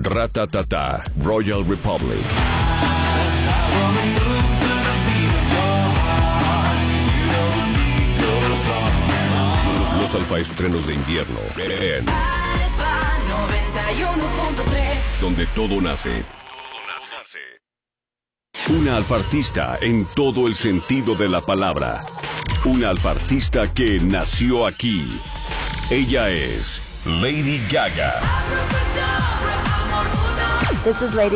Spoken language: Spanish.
Ratatata, Royal Republic. Los alfaestrenos de invierno en Alfa 91.3, donde todo nace. Una alfartista en todo el sentido de la palabra. Una alfartista que nació aquí. Ella es Lady Gaga. This is Lady